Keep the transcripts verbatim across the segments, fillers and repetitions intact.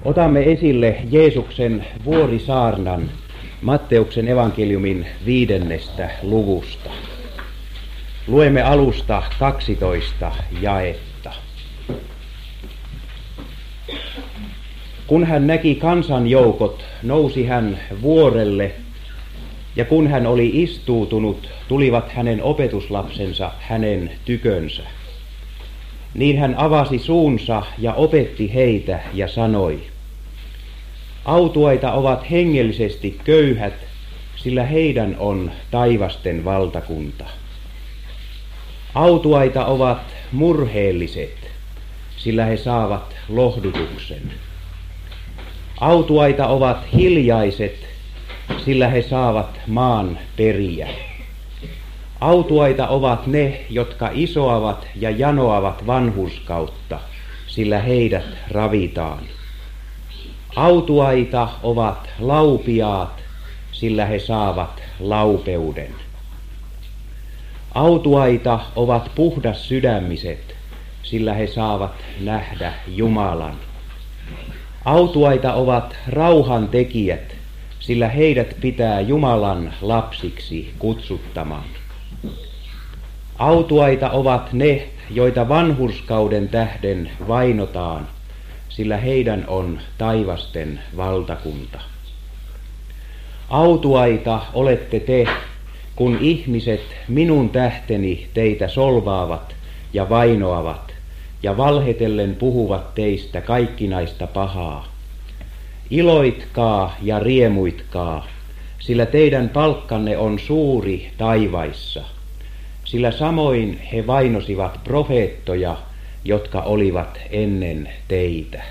Otamme esille Jeesuksen vuorisaarnan Matteuksen evankeliumin viidennestä luvusta. Luemme alusta kaksitoista jaetta. Kun hän näki kansanjoukot, nousi hän vuorelle, ja kun hän oli istuutunut, tulivat hänen opetuslapsensa hänen tykönsä. Niin hän avasi suunsa ja opetti heitä ja sanoi: Autuaita ovat hengellisesti köyhät, sillä heidän on taivasten valtakunta. Autuaita ovat murheelliset, sillä he saavat lohdutuksen. Autuaita ovat hiljaiset, sillä he saavat maan periä. Autuaita ovat ne, jotka isoavat ja janoavat vanhurskautta, sillä heidät ravitaan. Autuaita ovat laupiaat, sillä he saavat laupeuden. Autuaita ovat puhdassydämiset, sillä he saavat nähdä Jumalan. Autuaita ovat rauhantekijät, sillä heidät pitää Jumalan lapsiksi kutsuttamaan. Autuaita ovat ne, joita vanhurskauden tähden vainotaan, sillä heidän on taivasten valtakunta. Autuaita olette te, kun ihmiset minun tähteni teitä solvaavat ja vainoavat, ja valhetellen puhuvat teistä kaikkinaista pahaa. Iloitkaa ja riemuitkaa, sillä teidän palkkanne on suuri taivaissa, sillä samoin he vainosivat profeettoja, jotka olivat ennen teitä.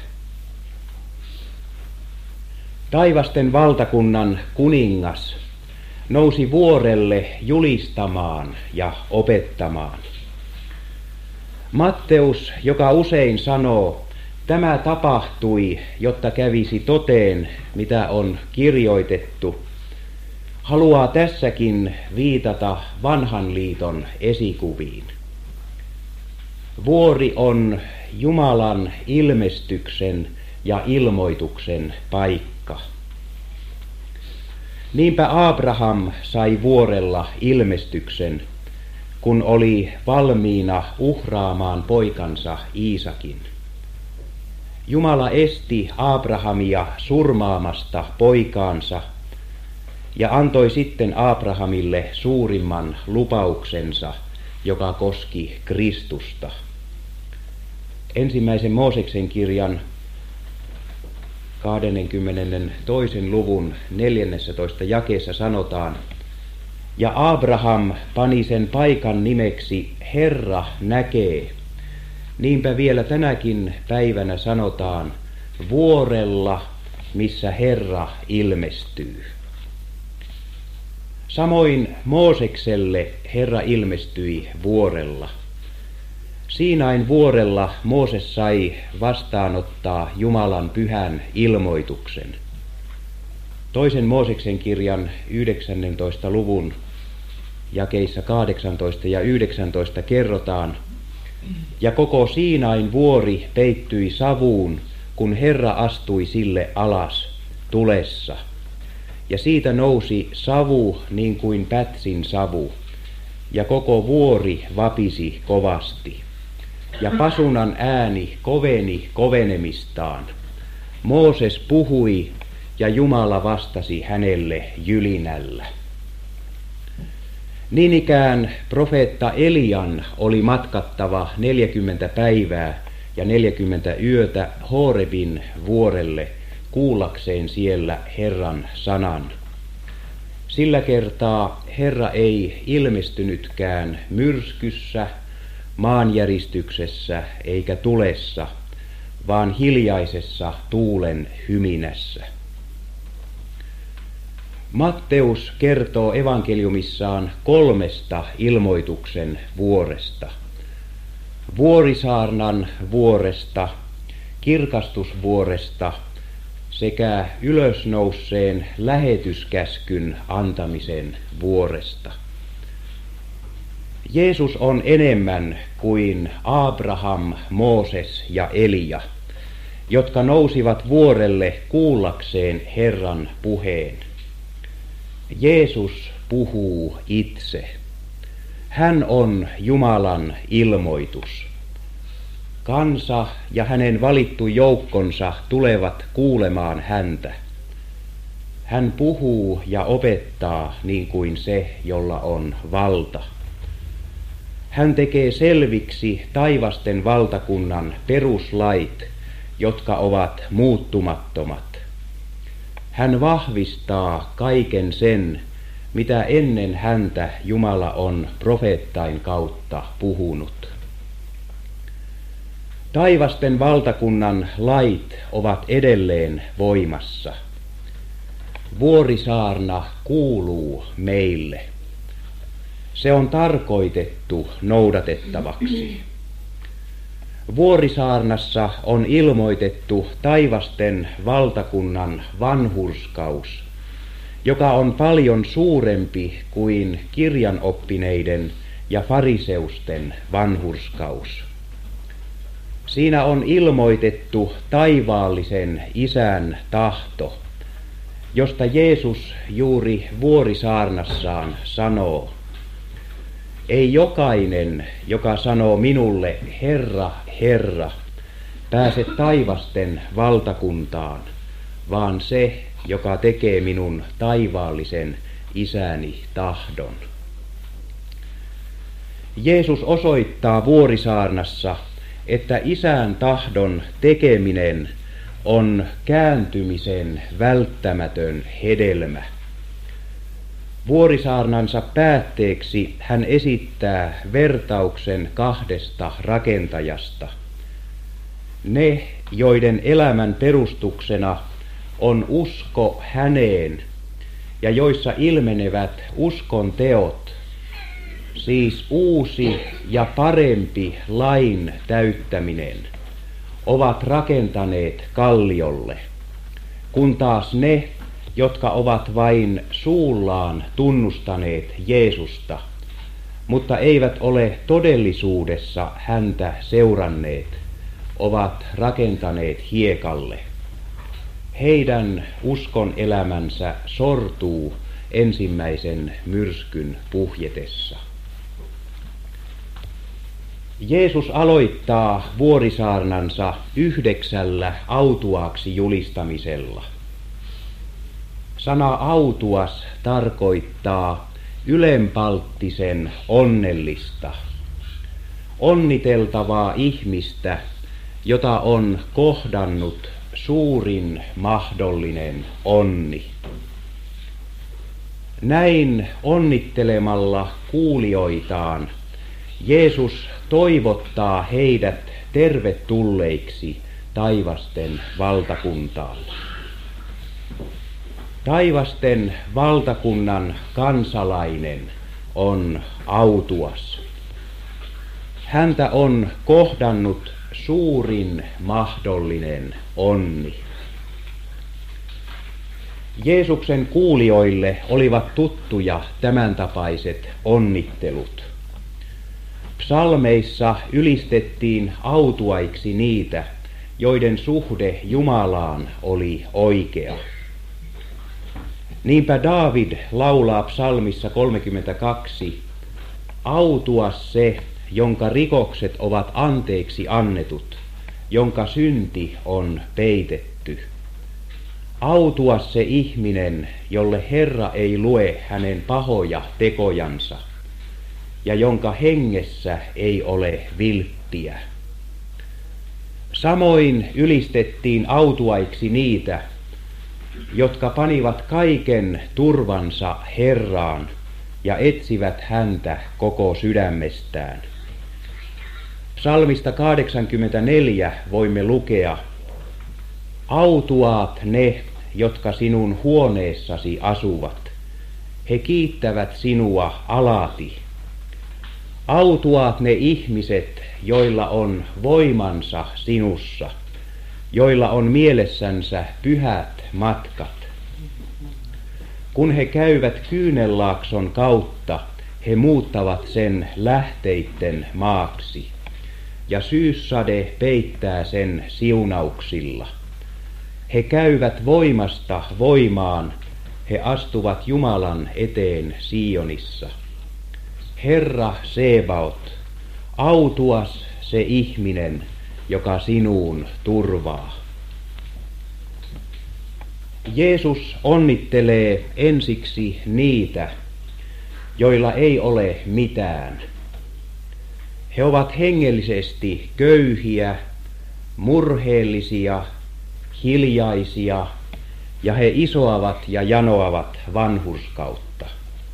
Taivasten valtakunnan kuningas nousi vuorelle julistamaan ja opettamaan. Matteus, joka usein sanoo, tämä tapahtui, jotta kävisi toteen, mitä on kirjoitettu, haluaa tässäkin viitata vanhan liiton esikuviin. Vuori on Jumalan ilmestyksen ja ilmoituksen paikka. Niinpä Abraham sai vuorella ilmestyksen, kun oli valmiina uhraamaan poikansa Iisakin. Jumala esti Abrahamia surmaamasta poikaansa ja antoi sitten Abrahamille suurimman lupauksensa, joka koski Kristusta. Ensimmäisen Mooseksen kirjan kaksikymmentätoisen luvun neljännentoista jakeessa sanotaan: Ja Abraham pani sen paikan nimeksi Herra näkee. Niinpä vielä tänäkin päivänä sanotaan vuorella, missä Herra ilmestyy. Samoin Moosekselle Herra ilmestyi vuorella. Siinain vuorella Mooses sai vastaanottaa Jumalan pyhän ilmoituksen. Toisen Mooseksen kirjan yhdeksännentoista luvun jakeissa kahdeksantoista ja yhdeksäntoista kerrotaan: Ja koko Siinain vuori peittyi savuun, kun Herra astui sille alas tulessa. Ja siitä nousi savu niin kuin pätsin savu, ja koko vuori vapisi kovasti. Ja pasunan ääni koveni kovenemistaan. Mooses puhui, ja Jumala vastasi hänelle jylinällä. Niin ikään profeetta Elian oli matkattava neljäkymmentä päivää ja neljäkymmentä yötä Horebin vuorelle kuullakseen siellä Herran sanan. Sillä kertaa Herra ei ilmestynytkään myrskyssä, maanjäristyksessä eikä tulessa, vaan hiljaisessa tuulen hyminässä. Matteus kertoo evankeliumissaan kolmesta ilmoituksen vuoresta. Vuorisaarnan vuoresta, kirkastusvuoresta sekä ylösnouseen lähetyskäskyn antamisen vuoresta. Jeesus on enemmän kuin Abraham, Mooses ja Elia. jotka nousivat vuorelle kuullakseen Herran puheen. Jeesus puhuu itse. Hän on Jumalan ilmoitus. Kansa ja hänen valittu joukkonsa tulevat kuulemaan häntä. Hän puhuu ja opettaa niin kuin se, jolla on valta. Hän tekee selviksi taivasten valtakunnan peruslait, jotka ovat muuttumattomat. Hän vahvistaa kaiken sen, mitä ennen häntä Jumala on profeettain kautta puhunut. Taivasten valtakunnan lait ovat edelleen voimassa. Vuorisaarna kuuluu meille. Se on tarkoitettu noudatettavaksi. Vuorisaarnassa on ilmoitettu taivasten valtakunnan vanhurskaus, joka on paljon suurempi kuin kirjanoppineiden ja fariseusten vanhurskaus. Siinä on ilmoitettu taivaallisen Isän tahto, josta Jeesus juuri vuorisaarnassaan sanoo: ei jokainen, joka sanoo minulle, Herra, Herra, pääse taivasten valtakuntaan, vaan se, joka tekee minun taivaallisen Isäni tahdon. Jeesus osoittaa vuorisaarnassa, että Isän tahdon tekeminen on kääntymisen välttämätön hedelmä. Vuorisaarnansa päätteeksi hän esittää vertauksen kahdesta rakentajasta. Ne, joiden elämän perustuksena on usko häneen ja joissa ilmenevät uskon teot, siis uusi ja parempi lain täyttäminen, ovat rakentaneet kalliolle, kun taas ne, jotka ovat vain suullaan tunnustaneet Jeesusta, mutta eivät ole todellisuudessa häntä seuranneet, ovat rakentaneet hiekalle. Heidän uskon elämänsä sortuu ensimmäisen myrskyn puhjetessa. Jeesus aloittaa vuorisaarnansa yhdeksällä autuaaksi julistamisella. Sana autuas tarkoittaa ylenpalttisen onnellista, onniteltavaa ihmistä, jota on kohdannut suurin mahdollinen onni. Näin onnittelemalla kuulijoitaan Jeesus toivottaa heidät tervetulleiksi taivasten valtakuntaan. Taivasten valtakunnan kansalainen on autuas. Häntä on kohdannut suurin mahdollinen onni. Jeesuksen kuulijoille olivat tuttuja tämän tapaiset onnittelut. Psalmeissa ylistettiin autuaiksi niitä, joiden suhde Jumalaan oli oikea. Niinpä Daavid laulaa psalmissa kolmekymmentäkaksi: autuas se, jonka rikokset ovat anteeksi annetut, jonka synti on peitetty. Autuas se ihminen, jolle Herra ei lue hänen pahoja tekojansa, ja jonka hengessä ei ole vilppiä. Samoin ylistettiin autuaiksi niitä, jotka panivat kaiken turvansa Herraan ja etsivät häntä koko sydämestään. Psalmista kahdeksankymmentäneljä voimme lukea: autuaat ne, jotka sinun huoneessasi asuvat. He kiittävät sinua alati. Autuaat ne ihmiset, joilla on voimansa sinussa, joilla on mielessänsä pyhät matkat. Kun he käyvät Kyynelaakson kautta, he muuttavat sen lähteitten maaksi. ja syyssade peittää sen siunauksilla. He käyvät voimasta voimaan, he astuvat Jumalan eteen Sionissa. Herra Sebaot, autuas se ihminen, joka sinuun turvaa. Jeesus onnittelee ensiksi niitä, joilla ei ole mitään. He ovat hengellisesti köyhiä, murheellisia, hiljaisia, ja he isoavat ja janoavat vanhurskautta.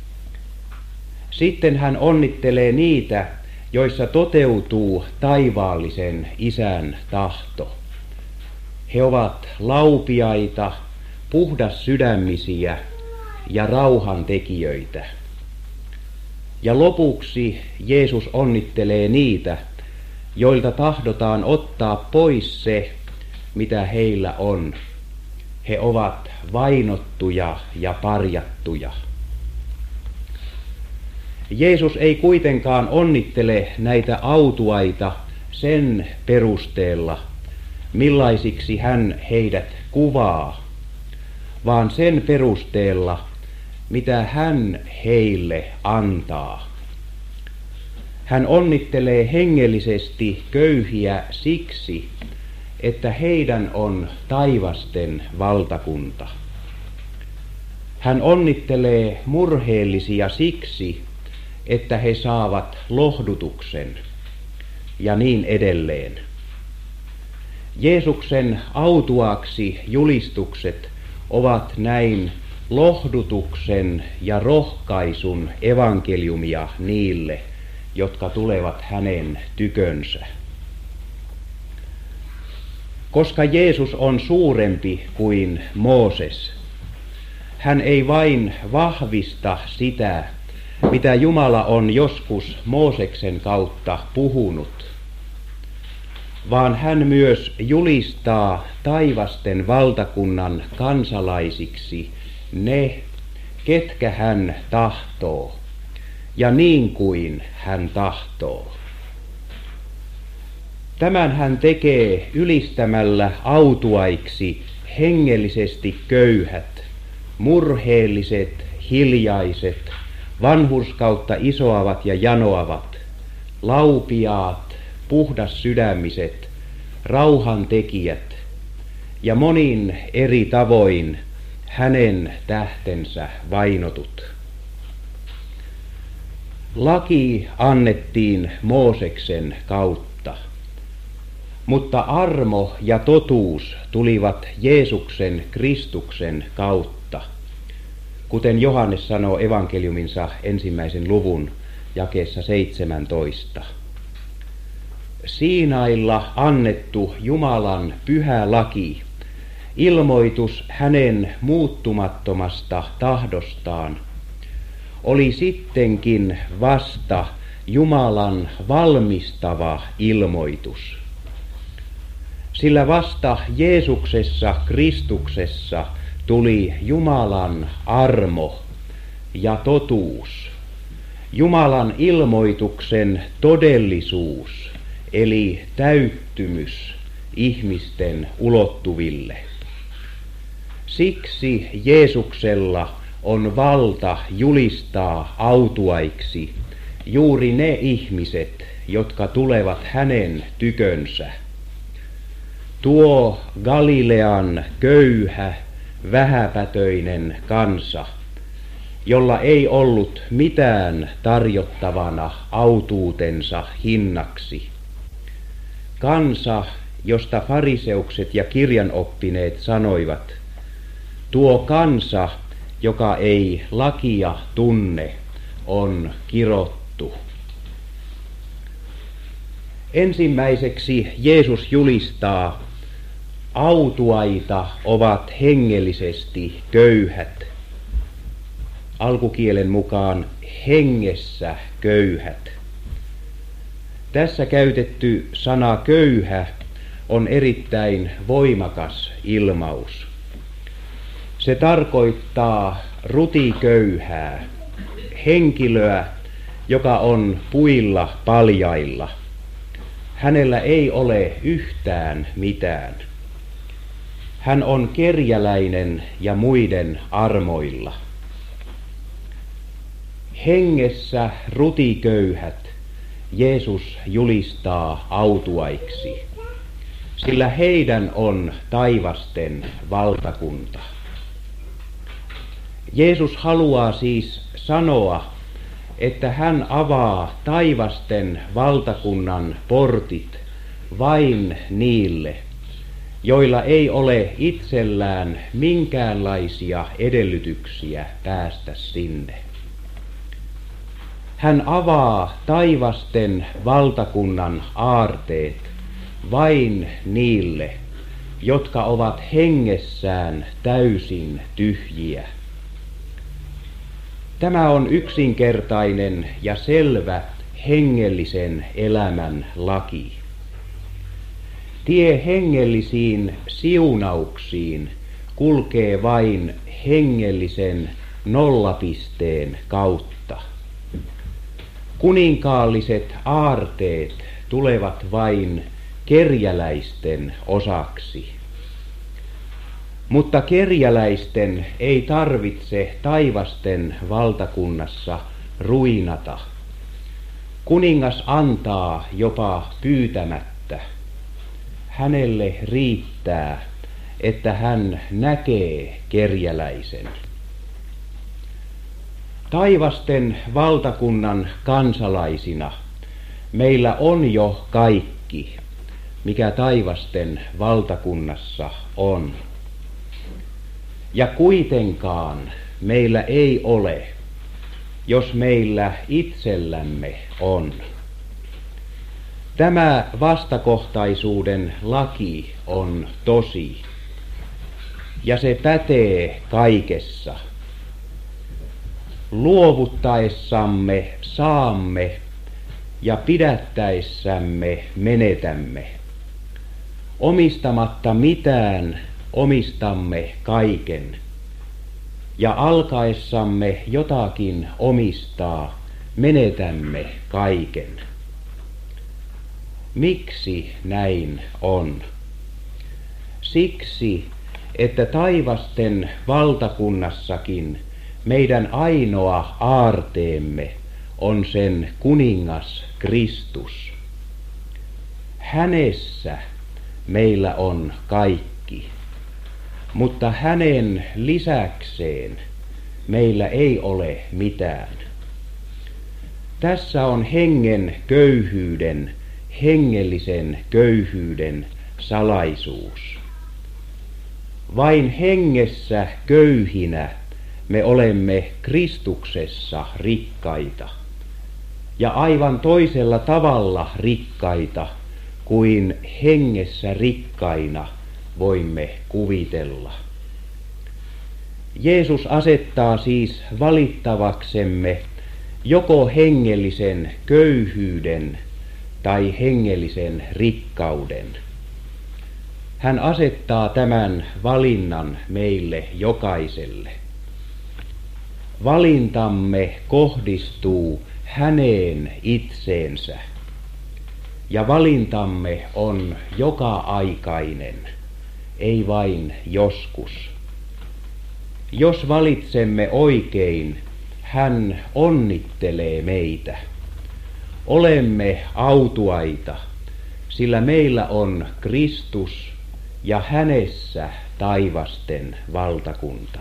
Sitten hän onnittelee niitä, joissa toteutuu taivaallisen Isän tahto. He ovat laupiaita, puhdassydämisiä ja rauhantekijöitä. Ja lopuksi Jeesus onnittelee niitä, joilta tahdotaan ottaa pois se, mitä heillä on. He ovat vainottuja ja parjattuja. Jeesus ei kuitenkaan onnittele näitä autuaita sen perusteella, millaisiksi hän heidät kuvaa, vaan sen perusteella, mitä hän heille antaa. Hän onnittelee hengellisesti köyhiä siksi, että heidän on taivasten valtakunta. Hän onnittelee murheellisia siksi, että he saavat lohdutuksen, ja niin edelleen. Jeesuksen autuaaksi julistukset ovat näin lohdutuksen ja rohkaisun evankeliumia niille, jotka tulevat hänen tykönsä. Koska Jeesus on suurempi kuin Mooses, hän ei vain vahvista sitä, mitä Jumala on joskus Mooseksen kautta puhunut, vaan hän myös julistaa taivasten valtakunnan kansalaisiksi ne, ketkä hän tahtoo, ja niin kuin hän tahtoo. Tämän hän tekee ylistämällä autuaiksi hengellisesti köyhät, murheelliset, hiljaiset, vanhurskautta isoavat ja janoavat, laupiaat, puhdassydämiset, rauhantekijät ja monin eri tavoin hänen tähtensä vainotut. Laki annettiin Mooseksen kautta, mutta armo ja totuus tulivat Jeesuksen Kristuksen kautta, kuten Johannes sanoo evankeliuminsa ensimmäisen luvun jakeessa seitsemäntoista. Siinailla annettu Jumalan pyhä laki, ilmoitus hänen muuttumattomasta tahdostaan, oli sittenkin vasta Jumalan valmistava ilmoitus. Sillä vasta Jeesuksessa Kristuksessa tuli Jumalan armo ja totuus, Jumalan ilmoituksen todellisuus, eli täyttymys ihmisten ulottuville. Siksi Jeesuksella on valta julistaa autuaiksi juuri ne ihmiset, jotka tulevat hänen tykönsä. Tuo Galilean köyhä, vähäpätöinen kansa, jolla ei ollut mitään tarjottavana autuutensa hinnaksi. Kansa, josta fariseukset ja kirjanoppineet sanoivat, tuo kansa, joka ei lakia tunne, on kirottu. Ensimmäiseksi Jeesus julistaa, autuaita ovat hengellisesti köyhät. Alkukielen mukaan hengessä köyhät. Tässä käytetty sana köyhä on erittäin voimakas ilmaus. Se tarkoittaa rutiköyhää, henkilöä, joka on puilla paljailla. hänellä ei ole yhtään mitään. Hän on kerjäläinen ja muiden armoilla. Hengessä rutiköyhät Jeesus julistaa autuaiksi, sillä heidän on taivasten valtakunta. Jeesus haluaa siis sanoa, että hän avaa taivasten valtakunnan portit vain niille, joilla ei ole itsellään minkäänlaisia edellytyksiä päästä sinne. Hän avaa taivasten valtakunnan aarteet vain niille, jotka ovat hengessään täysin tyhjiä. Tämä on yksinkertainen ja selvä hengellisen elämän laki. Tie hengellisiin siunauksiin kulkee vain hengellisen nollapisteen kautta. Kuninkaalliset aarteet tulevat vain kerjäläisten osaksi. Mutta kerjäläisten ei tarvitse taivasten valtakunnassa ruinata. Kuningas antaa jopa pyytämättä. Hänelle riittää, että hän näkee kerjäläisen. Taivasten valtakunnan kansalaisina meillä on jo kaikki, mikä taivasten valtakunnassa on. Ja kuitenkaan meillä ei ole, jos meillä itsellämme on. Tämä vastakohtaisuuden laki on tosi, ja se pätee kaikessa. Luovuttaessamme saamme, ja pidättäessämme menetämme. Omistamatta mitään omistamme kaiken, ja alkaessamme jotakin omistaa menetämme kaiken. Miksi näin on? Siksi, että taivasten valtakunnassakin meidän ainoa aarteemme on sen kuningas Kristus. Hänessä meillä on kaikki, mutta hänen lisäkseen meillä ei ole mitään. Tässä on hengen köyhyyden, hengellisen köyhyyden salaisuus. Vain hengessä köyhinä me olemme Kristuksessa rikkaita, ja aivan toisella tavalla rikkaita kuin hengessä rikkaina voimme kuvitella. Jeesus asettaa siis valittavaksemme joko hengellisen köyhyyden tai hengellisen rikkauden. Hän asettaa tämän valinnan meille jokaiselle. Valintamme kohdistuu häneen itseensä, ja valintamme on joka-aikainen, ei vain joskus. Jos valitsemme oikein, hän onnittelee meitä. Olemme autuaita, sillä meillä on Kristus ja hänessä taivasten valtakunta.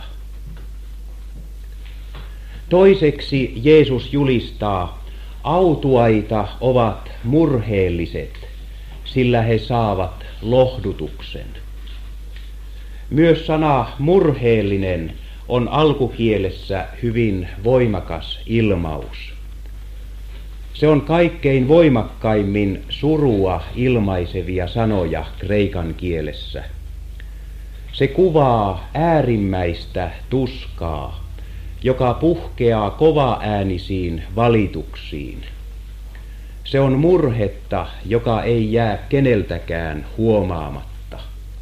Toiseksi Jeesus julistaa, autuaita ovat murheelliset, sillä he saavat lohdutuksen. Myös sana murheellinen on alkukielessä hyvin voimakas ilmaus. Se on kaikkein voimakkaimmin surua ilmaisevia sanoja kreikan kielessä. Se kuvaa äärimmäistä tuskaa, joka puhkeaa kovaäänisiin valituksiin. Se on murhetta, joka ei jää keneltäkään huomaamatta.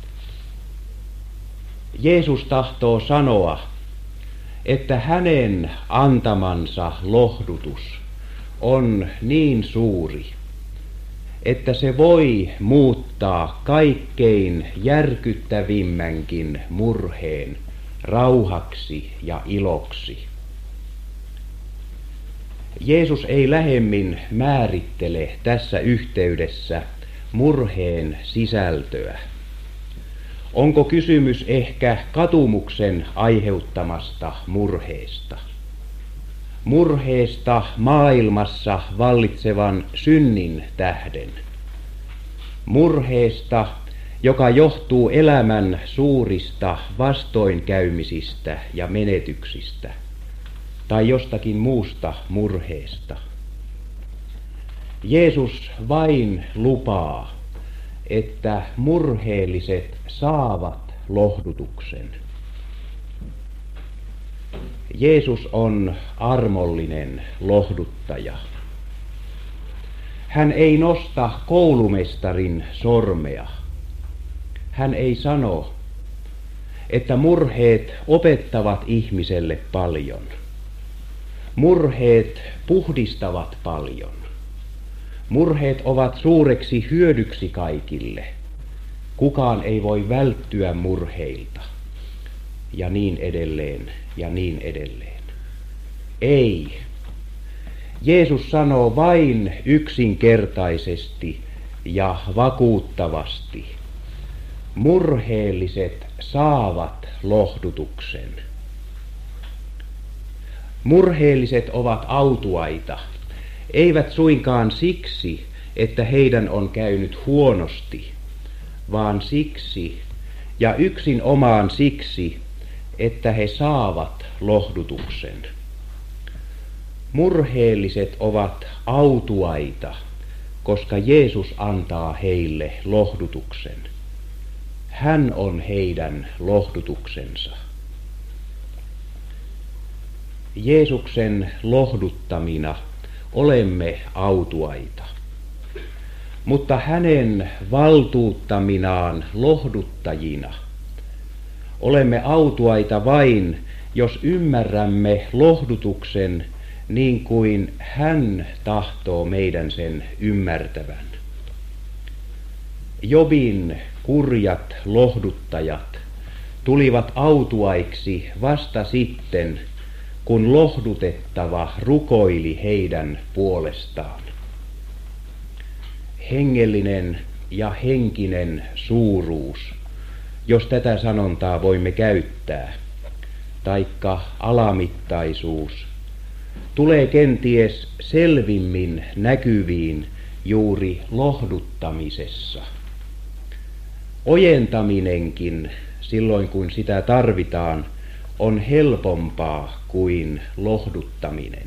Jeesus tahtoo sanoa, että hänen antamansa lohdutus on niin suuri, että se voi muuttaa kaikkein järkyttävimmänkin murheen rauhaksi ja iloksi. Jeesus ei lähemmin määrittele tässä yhteydessä murheen sisältöä. Onko kysymys ehkä katumuksen aiheuttamasta murheesta? Murheesta maailmassa vallitsevan synnin tähden. Murheesta, joka johtuu elämän suurista vastoinkäymisistä ja menetyksistä, tai jostakin muusta murheesta. Jeesus vain lupaa, että murheelliset saavat lohdutuksen. Jeesus on armollinen lohduttaja. Hän ei nosta koulumestarin sormea. Hän ei sano, että murheet opettavat ihmiselle paljon. Murheet puhdistavat paljon. Murheet ovat suureksi hyödyksi kaikille. Kukaan ei voi välttyä murheilta. Ja niin edelleen, ja niin edelleen. Ei. Jeesus sanoo vain yksinkertaisesti ja vakuuttavasti. Murheelliset saavat lohdutuksen. Murheelliset ovat autuaita, eivät suinkaan siksi, että heidän on käynyt huonosti, vaan siksi ja yksin omaan siksi, että he saavat lohdutuksen. Murheelliset ovat autuaita, koska Jeesus antaa heille lohdutuksen. Hän on heidän lohdutuksensa. Jeesuksen lohduttamina olemme autuaita, mutta hänen valtuuttaminaan lohduttajina olemme autuaita vain, jos ymmärrämme lohdutuksen niin kuin hän tahtoo meidän sen ymmärtävän. Jobin kurjat lohduttajat tulivat autuaiksi vasta sitten, kun lohdutettava rukoili heidän puolestaan. Hengellinen ja henkinen suuruus, jos tätä sanontaa voimme käyttää, taikka alamittaisuus, tulee kenties selvimmin näkyviin juuri lohduttamisessa. Ojentaminenkin, silloin kun sitä tarvitaan, on helpompaa kuin lohduttaminen.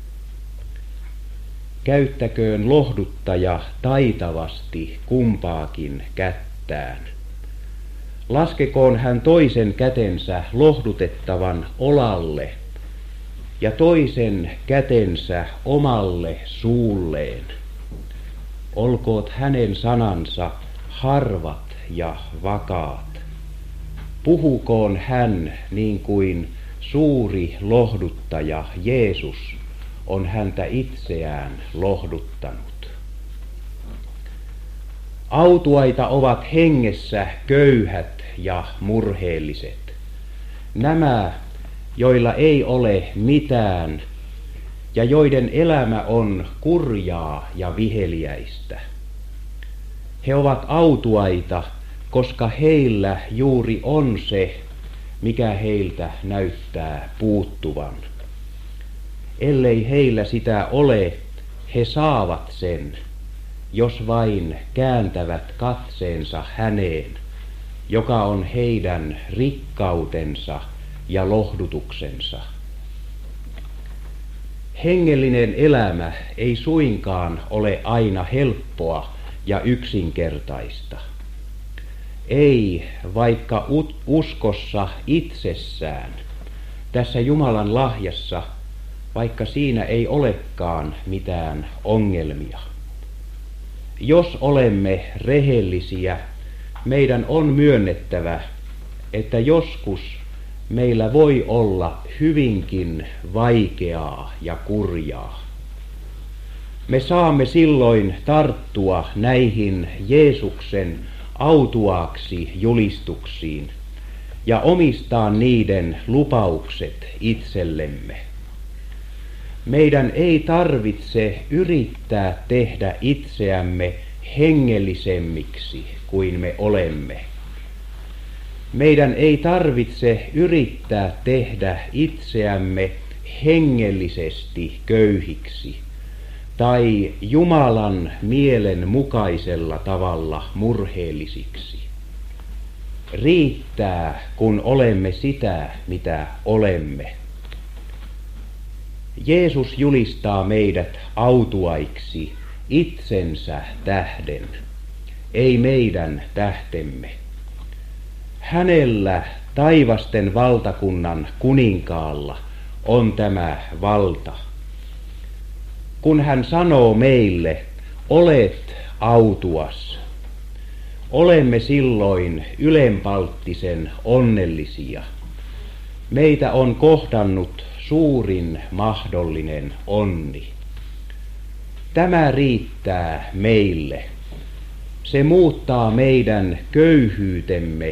Käyttäköön lohduttaja taitavasti kumpaakin kättään. Laskekoon hän toisen kätensä lohdutettavan olalle ja toisen kätensä omalle suulleen. Olkoot hänen sanansa harvat ja vakaat. Puhukoon hän niin kuin suuri lohduttaja Jeesus on häntä itseään lohduttanut. Autuaita ovat hengessä köyhät ja murheelliset. Nämä, joilla ei ole mitään ja joiden elämä on kurjaa ja viheliäistä. He ovat autuaita, koska heillä juuri on se, mikä heiltä näyttää puuttuvan. Ellei heillä sitä ole, he saavat sen, jos vain kääntävät katseensa häneen, joka on heidän rikkautensa ja lohdutuksensa. Hengellinen elämä ei suinkaan ole aina helppoa ja yksinkertaista. Ei, vaikka uskossa itsessään, tässä Jumalan lahjassa, vaikka siinä ei olekaan mitään ongelmia. Jos olemme rehellisiä, meidän on myönnettävä, että joskus meillä voi olla hyvinkin vaikeaa ja kurjaa. Me saamme silloin tarttua näihin Jeesuksen autuaaksi julistuksiin ja omistaa niiden lupaukset itsellemme. Meidän ei tarvitse yrittää tehdä itseämme hengellisemmiksi kuin me olemme. Meidän ei tarvitse yrittää tehdä itseämme hengellisesti köyhiksi tai Jumalan mielen mukaisella tavalla murheellisiksi. Riittää, kun olemme sitä, mitä olemme. Jeesus julistaa meidät autuaiksi itsensä tähden, ei meidän tähtemme. Hänellä, taivasten valtakunnan kuninkaalla, on tämä valta. Kun hän sanoo meille, olet autuas, olemme silloin ylenpalttisen onnellisia. Meitä on kohdannut suurin mahdollinen onni. Tämä riittää meille. Se muuttaa meidän köyhyytemme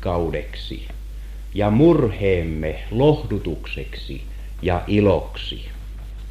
rikkaudeksi ja murheemme lohdutukseksi ja iloksi.